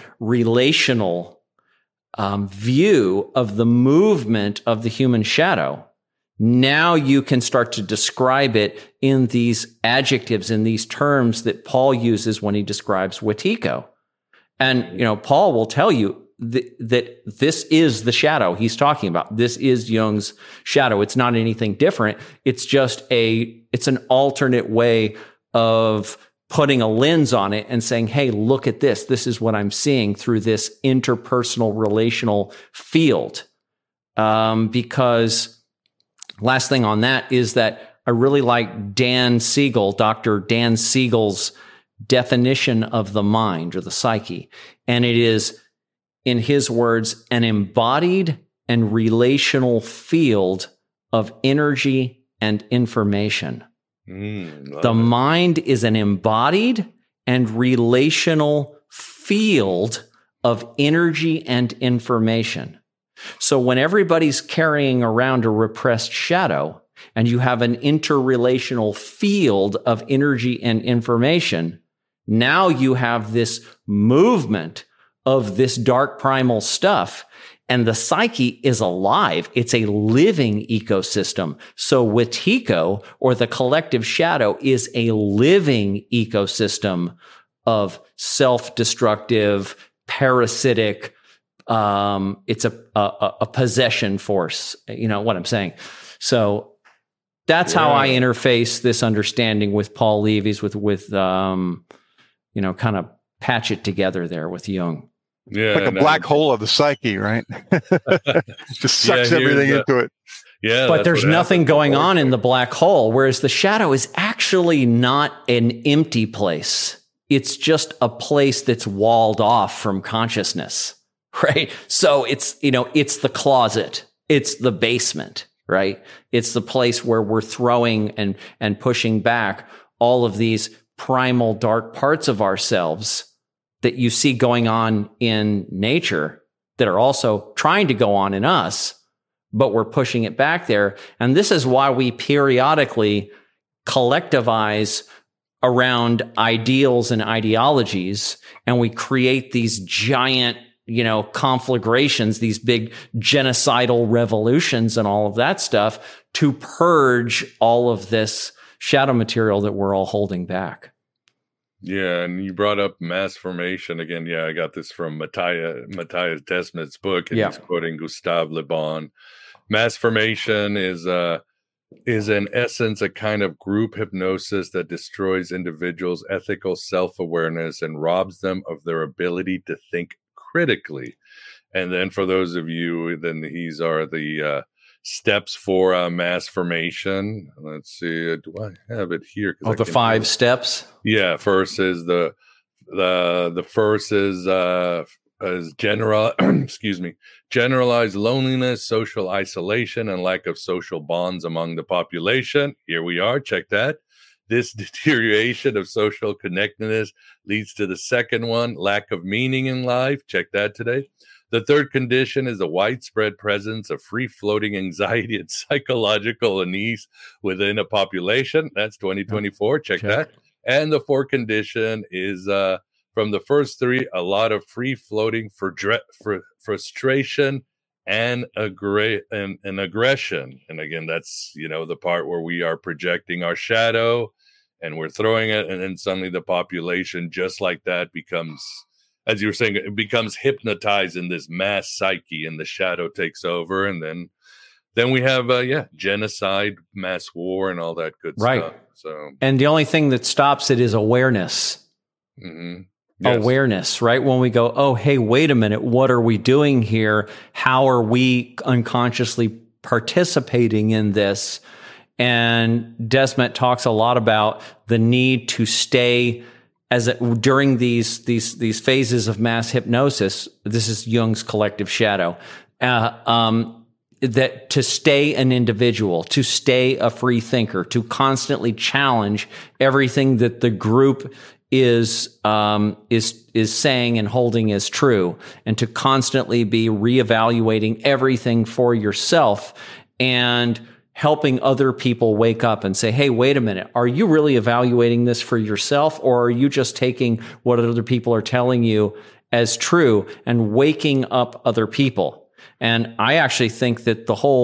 S4: relational um, view of the movement of the human shadow, Now you can start to describe it in these adjectives, in these terms that Paul uses when he describes Wetiko. And, you know, Paul will tell you th- that this is the shadow he's talking about. This is Jung's shadow. It's not anything different. It's just a, it's an alternate way of putting a lens on it and saying, hey, look at this. This is what I'm seeing through this interpersonal relational field. Um, because last thing on that is that I really like Dan Siegel, Doctor Dan Siegel's definition of the mind or the psyche. And it is, in his words, an embodied and relational field of energy and information.
S3: Mm,
S4: the
S3: it.
S4: mind is an embodied and relational field of energy and information. So when everybody's carrying around a repressed shadow and you have an interrelational field of energy and information, now you have this movement of this dark primal stuff, and the psyche is alive. It's a living ecosystem. So Wetiko, or the collective shadow, is a living ecosystem of self-destructive, parasitic, um, it's a, a, a possession force. You know what I'm saying? So that's yeah. how I interface this understanding with Paul Levy's, with, with, um, you know, kind of patch it together there with Jung.
S3: Yeah.
S5: Like a
S3: no,
S5: black hole of the psyche, right? Just sucks
S3: yeah,
S5: everything
S3: the,
S5: into it.
S3: Yeah.
S4: But there's nothing going on in the black hole, whereas the shadow is actually not an empty place. It's just a place that's walled off from consciousness, right? So it's, you know, it's the closet. It's the basement, right? It's the place where we're throwing and, and pushing back all of these primal dark parts of ourselves that you see going on in nature that are also trying to go on in us, but we're pushing it back there. And this is why we periodically collectivize around ideals and ideologies, and we create these giant, you know, conflagrations, these big genocidal revolutions and all of that stuff to purge all of this shadow material that we're all holding back.
S3: Yeah, and you brought up mass formation again. Yeah, I got this from Matthias, Matthias Desmet's book, and
S4: yeah.
S3: he's quoting Gustave Le Bon. Mass formation is uh, is in essence a kind of group hypnosis that destroys individuals' ethical self-awareness and robs them of their ability to think critically. And then for those of you, then these are the uh, steps for uh, mass formation. Let's see, do I have it here?
S4: Oh, the five steps.
S3: Yeah, first is the the the first is uh, is general. excuse me, generalized loneliness, social isolation, and lack of social bonds among the population. Here we are. Check that. This deterioration of social connectedness leads to the second one: lack of meaning in life. Check that today. The third condition is the widespread presence of free-floating anxiety and psychological unease within a population. That's twenty twenty-four. Check, Check. that. And the fourth condition is, uh, from the first three, a lot of free-floating for dre- for frustration and, aggra- and, and aggression. And again, that's, you know, the part where we are projecting our shadow and we're throwing it, and then suddenly the population, just like that, becomes... as you were saying, it becomes hypnotized in this mass psyche, and the shadow takes over. And then then we have, uh, yeah, genocide, mass war, and all that good
S4: right.
S3: stuff. So,
S4: and the only thing that stops it is awareness.
S3: Mm-hmm. Yes.
S4: Awareness, right? When we go, oh, hey, wait a minute, what are we doing here? How are we unconsciously participating in this? And Desmet talks a lot about the need to stay as a, during these these these phases of mass hypnosis. This is Jung's collective shadow. Uh, um, that to stay an individual, to stay a free thinker, to constantly challenge everything that the group is um, is is saying and holding as true, and to constantly be reevaluating everything for yourself and helping other people wake up and say, hey, wait a minute, are you really evaluating this for yourself, or are you just taking what other people are telling you as true and waking up other people? And I actually think that the whole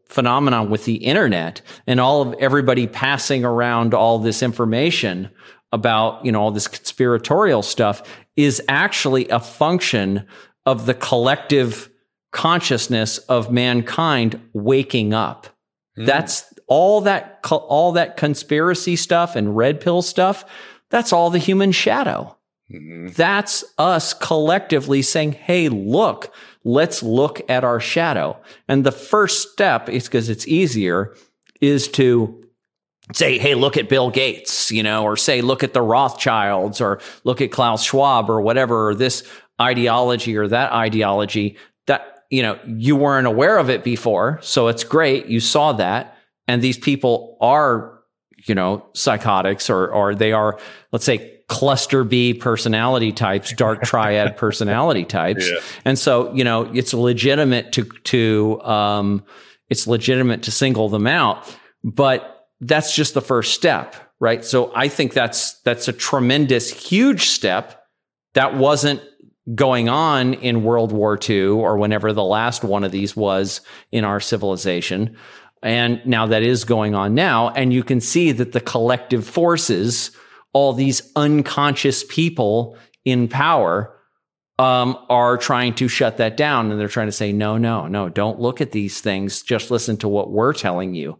S4: phenomenon with the internet and all of everybody passing around all this information about, you know, all this conspiratorial stuff is actually a function of the collective consciousness of mankind waking up. Mm. That's all that, all that conspiracy stuff and red pill stuff. That's all the human shadow. Mm-hmm. That's us collectively saying, hey, look, let's look at our shadow. And the first step is, because it's easier, is to say, hey, look at Bill Gates, you know, or say, look at the Rothschilds, or look at Klaus Schwab, or whatever, or this ideology or that ideology that, you know, you weren't aware of it before. So it's great. You saw that. And these people are, you know, psychotics, or, or they are, let's say, cluster B personality types, dark triad personality types. Yeah. And so, you know, it's legitimate to, to, um, it's legitimate to single them out, but that's just the first step, right? So I think that's, that's a tremendous, huge step that wasn't going on in World War Two or whenever the last one of these was in our civilization. And now that is going on now. And you can see that the collective forces, all these unconscious people in power, um, are trying to shut that down. And they're trying to say, no, no, no, don't look at these things. Just listen to what we're telling you.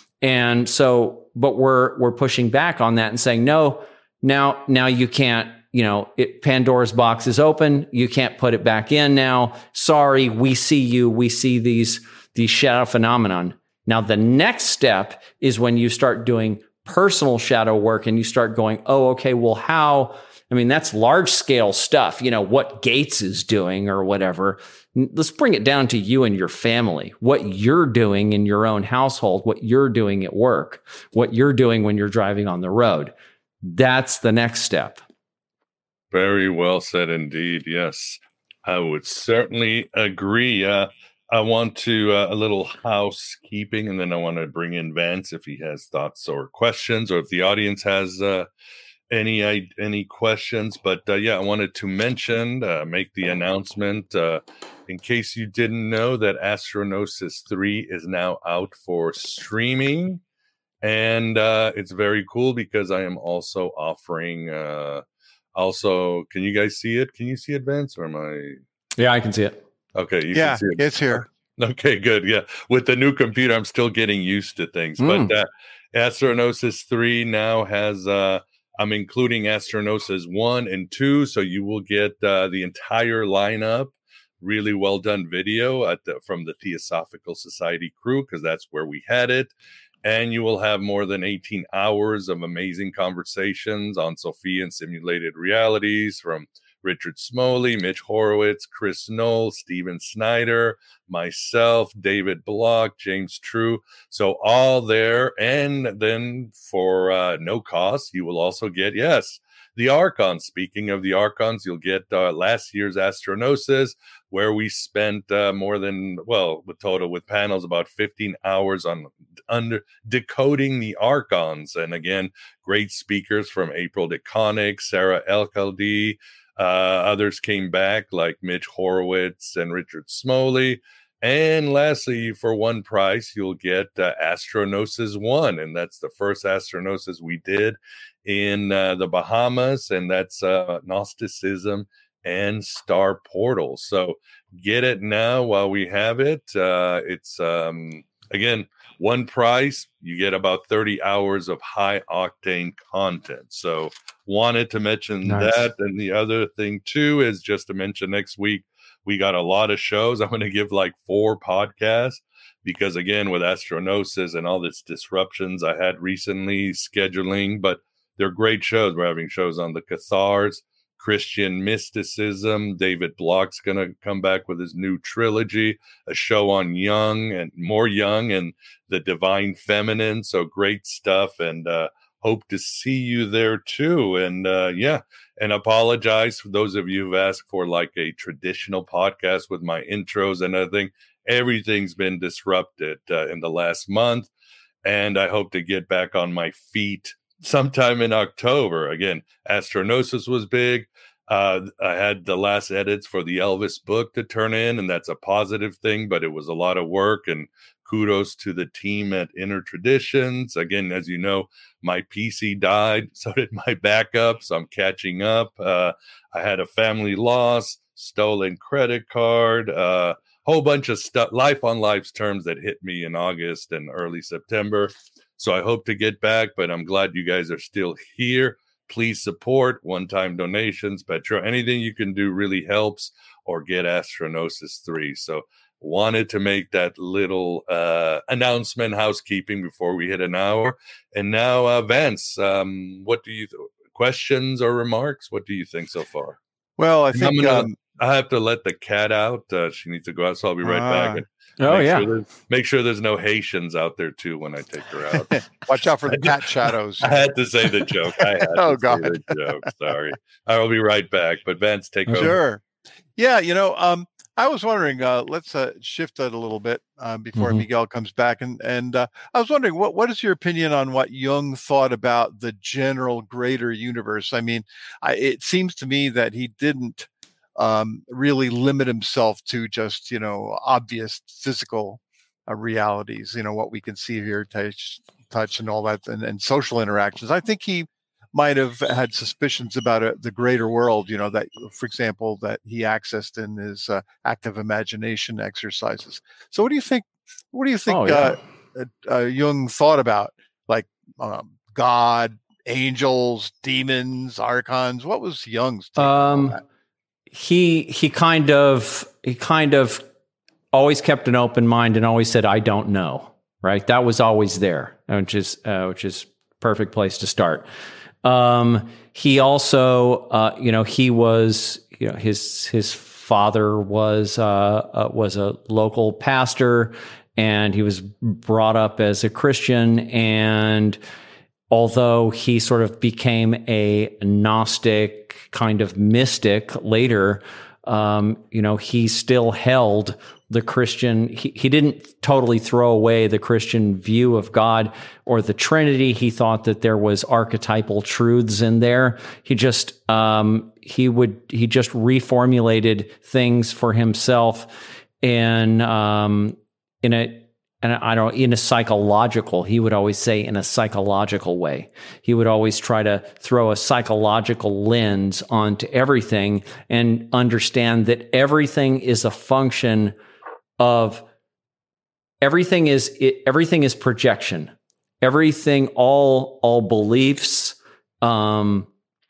S4: And so, but we're, we're pushing back on that and saying, no, now, now you can't, you know, it, Pandora's box is open. You can't put it back in now. Sorry, we see you. We see these, these shadow phenomenon. Now, the next step is when you start doing personal shadow work and you start going, oh, okay, well, how, I mean, that's large scale stuff, you know, what Gates is doing or whatever. Let's bring it down to you and your family, what you're doing in your own household, what you're doing at work, what you're doing when you're driving on the road. That's the next step.
S3: Very well said indeed. Yes, I would certainly agree. Uh, I want to uh, a little housekeeping, and then I want to bring in Vance if he has thoughts or questions, or if the audience has uh, any any questions. But uh, yeah, I wanted to mention, uh, make the announcement, uh, in case you didn't know, that Astronosis three is now out for streaming, and uh, it's very cool because I am also offering. Uh, also, can you guys see it? Can you see it, Vance, or am I?
S4: Yeah, I can see it.
S3: Okay, you
S5: yeah,
S3: can see it.
S5: It's here.
S3: Okay, good. Yeah, with the new computer, I'm still getting used to things. Mm. But uh, Astronosis three now has, uh, I'm including Astronosis one and two, so you will get uh, the entire lineup. Really well done video at the, from the Theosophical Society crew, because that's where we had it. And you will have more than eighteen hours of amazing conversations on Sophia and simulated realities from Richard Smoley, Mitch Horowitz, Chris Knoll, Steven Snyder, myself, David Block, James True. So all there. And then for uh, no cost, you will also get, yes, the Archons. Speaking of the Archons, you'll get uh, last year's Astronosis, where we spent uh, more than, well, with total with panels, about fifteen hours on under decoding the Archons. And again, great speakers from April DeConnick, Sarah Elkaldi. Uh, others came back like Mitch Horowitz and Richard Smoley. And lastly, for one price, you'll get uh, Astronosis one. And that's the first Astronosis we did in uh, the Bahamas. And that's uh, Gnosticism and Star Portals. So get it now while we have it. Uh, it's, um, again, one price. You get about thirty hours of high octane content. So wanted to mention nice. that. And the other thing, too, is just to mention next week, we got a lot of shows. I'm going to give like four podcasts because, again, with Astronosis and all this disruptions I had recently scheduling, but they're great shows. We're having shows on the Cathars, Christian mysticism. David Block's going to come back with his new trilogy, a show on Jung and more Jung and the divine feminine. So great stuff. And uh, hope to see you there too. And uh, yeah, and apologize for those of you who've asked for like a traditional podcast with my intros and everything. Everything's been disrupted uh, in the last month. And I hope to get back on my feet sometime in October. Again, Astronosis was big. Uh, I had the last edits for the Elvis book to turn in, and that's a positive thing, but it was a lot of work, and kudos to the team at Inner Traditions. Again, as you know, my P C died, so did my backup, so I'm catching up. Uh, I had a family loss, stolen credit card, uh, whole bunch of stuff, life on life's terms that hit me in August and early September. So I hope to get back, but I'm glad you guys are still here. Please support one-time donations, Petro. Anything you can do really helps, or get Astronosis three. So wanted to make that little uh, announcement, housekeeping before we hit an hour. And now, uh, Vance, um, what do you, th- questions or remarks? What do you think so far?
S5: Well, I think
S3: gonna,
S5: um,
S3: I have to let the cat out. Uh, she needs to go out, so I'll be right
S5: uh,
S3: back. And
S4: oh,
S3: make
S4: yeah.
S3: Sure make sure there's no Haitians out there, too, when I take her out.
S5: watch out for the cat shadows.
S3: I had to say the joke. I had
S5: Oh,
S3: to
S5: God.
S3: say the joke. Sorry. I will be right back. But Vance, take over.
S5: Sure. Yeah, you know, um, I was wondering, uh, let's uh, shift that a little bit uh, before
S4: Mhm.
S5: Miguel comes back. And and uh, I was wondering, what what is your opinion on what Jung thought about the general greater universe? I mean, I, it seems to me that he didn't um, really limit himself to just, you know, obvious physical uh, realities, you know, what we can see here, touch, touch and all that, and, and social interactions. I think he might have had suspicions about uh, the greater world, you know, that, for example, that he accessed in his uh, active imagination exercises. So what do you think, what do you think
S4: Oh, yeah.
S5: uh, uh, Jung thought about, like um, God, angels, demons, archons? What was Jung's take on all
S4: Um,
S5: that?
S4: he he kind of he kind of always kept an open mind and always said, "I don't know." Right? That was always there, which is uh, which is perfect place to start. Um, he also, uh, you know, he was, you know, his his father was uh, uh, was a local pastor, and he was brought up as a Christian. And although he sort of became a Gnostic kind of mystic later, um, you know, he still held the Christian, he, he didn't totally throw away the Christian view of God or the Trinity. He thought that there was archetypal truths in there. He just, um, he would, he just reformulated things for himself in, um, in a, and I don't, in a psychological, he would always say in a psychological way. He would always try to throw a psychological lens onto everything and understand that everything is a function of everything is it, everything is projection. Everything, all all beliefs, um,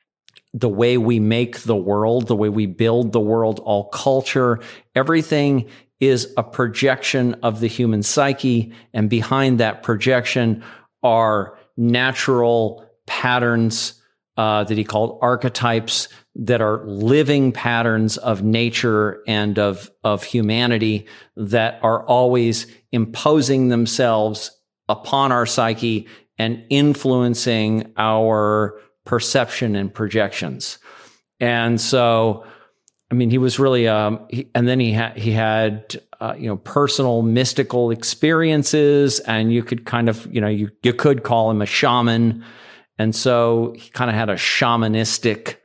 S4: the way we make the world, the way we build the world, all culture, everything is a projection of the human psyche, and behind that projection are natural patterns uh, that he called archetypes, that are living patterns of nature and of of humanity that are always imposing themselves upon our psyche and influencing our perception and projections. And so, I mean, he was really, um, he, and then he had, he had, uh, you know, personal mystical experiences, and you could kind of, you know, you, you could call him a shaman. And so he kind of had a shamanistic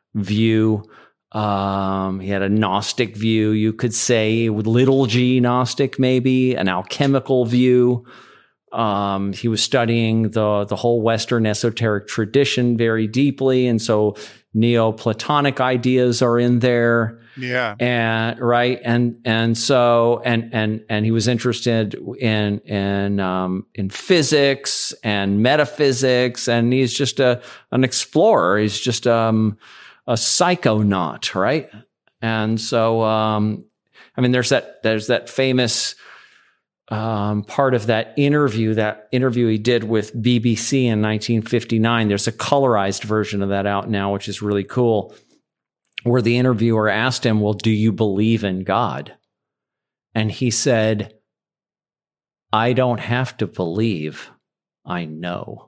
S4: view. Um, he had a Gnostic view, you could say, with little g Gnostic, maybe an alchemical view. Um, he was studying the the whole Western esoteric tradition very deeply, and so Neoplatonic ideas are in there.
S5: Yeah,
S4: and right, and and so and and and he was interested in in um, in physics and metaphysics, and he's just a an explorer. He's just um, a psychonaut, right? And so, um, I mean, there's that there's that famous. Um, part of that interview, that interview he did with B B C in nineteen fifty-nine. There's a colorized version of that out now, which is really cool, where the interviewer asked him, well, do you believe in God? And he said, I don't have to believe, I know.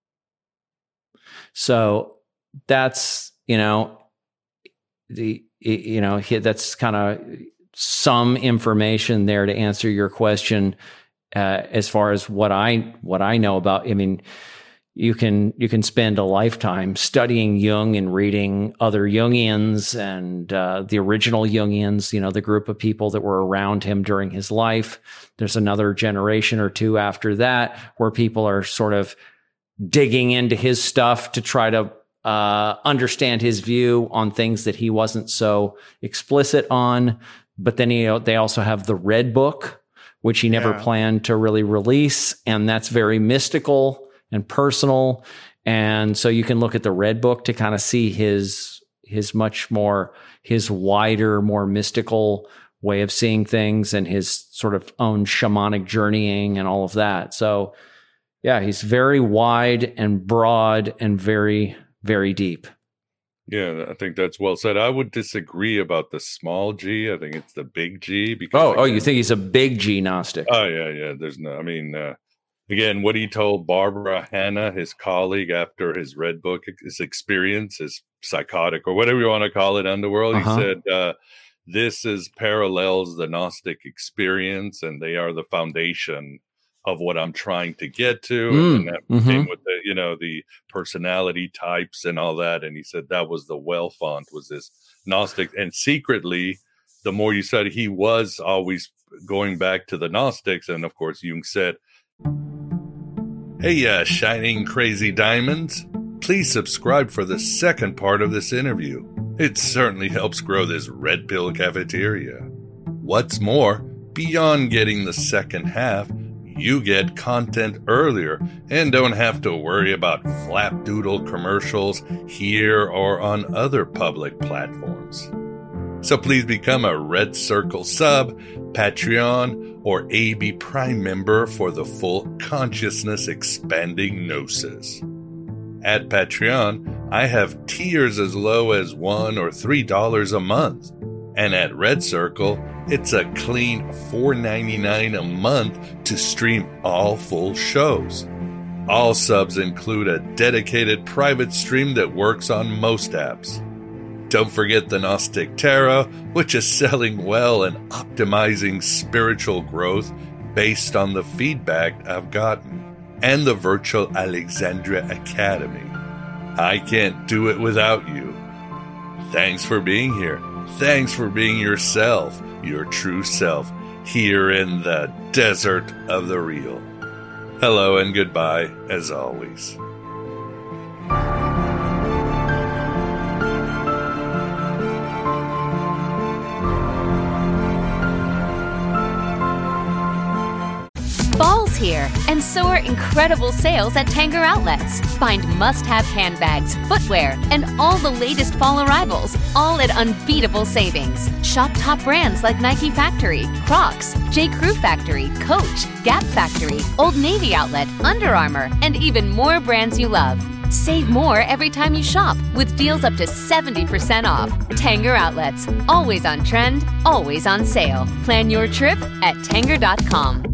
S4: So that's, you know, the, you know, that's kind of some information there to answer your question uh, as far as what I what I know about. I mean, you can you can spend a lifetime studying Jung and reading other Jungians and uh, the original Jungians, you know, the group of people that were around him during his life. There's another generation or two after that where people are sort of digging into his stuff to try to uh, understand his view on things that he wasn't so explicit on. But then you know, they also have the Red Book, which he never
S5: Yeah.
S4: planned to really release, and that's very mystical and personal. And so you can look at the Red Book to kind of see his his much more, his wider, more mystical way of seeing things and his sort of own shamanic journeying and all of that. So yeah, he's very wide and broad and very, very deep.
S3: Yeah, I think that's well said. I would disagree about the small G. I think it's the big G. Because
S4: Oh, oh,
S3: again-
S4: you think he's a big G Gnostic?
S3: Oh yeah, yeah. There's no. I mean, uh, again, what he told Barbara Hanna, his colleague, after his Red Book, his experience, his psychotic or whatever you want to call it, underworld.
S4: Uh-huh.
S3: He said, uh, "This is parallels the Gnostic experience, and they are the foundation of what I'm trying to get to."
S4: Mm,
S3: and that
S4: mhm.
S3: came with the, you know, the personality types and all that. And he said that was the well font, was this Gnostic, and secretly, the more you study, he was always going back to the Gnostics. And of course, Jung said, "Hey, uh, shining crazy diamonds, please subscribe for the second part of this interview. It certainly helps grow this Red Pill cafeteria. What's more, beyond getting the second half, you get content earlier and don't have to worry about flapdoodle commercials here or on other public platforms. So please become a Red Circle sub, Patreon, or A B Prime member for the full consciousness expanding gnosis. At Patreon, I have tiers as low as one or three dollars a month, and at Red Circle, it's a clean four ninety-nine a month to stream all full shows. All subs include a dedicated private stream that works on most apps. Don't forget the Gnostic Tarot, which is selling well and optimizing spiritual growth based on the feedback I've gotten, and the virtual Alexandria Academy. I can't do it without you. Thanks for being here. Thanks for being yourself, your true self, here in the desert of the real. Hello and goodbye, as always."
S6: Fall's here, and so are incredible sales at Tanger Outlets. Find must-have handbags, footwear, and all the latest fall arrivals, all at unbeatable savings. Shop top brands like Nike Factory, Crocs, J. Crew Factory, Coach, Gap Factory, Old Navy Outlet, Under Armour, and even more brands you love. Save more every time you shop with deals up to seventy percent off. Tanger Outlets, always on trend, always on sale. Plan your trip at tanger dot com.